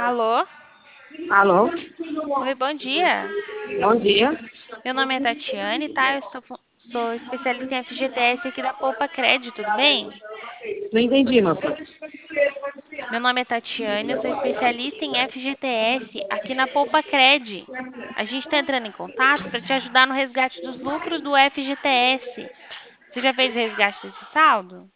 Alô? Alô, Oi, bom dia. bom dia. Meu nome é Tatiane, tá? Eu sou especialista em FGTS aqui da Poupa Cred, tudo bem? Não entendi, moça. Meu nome é Tatiane, eu sou especialista em FGTS aqui na Poupa Cred. A gente está entrando em contato para te ajudar no resgate dos lucros do FGTS. Você já fez o resgate desse saldo?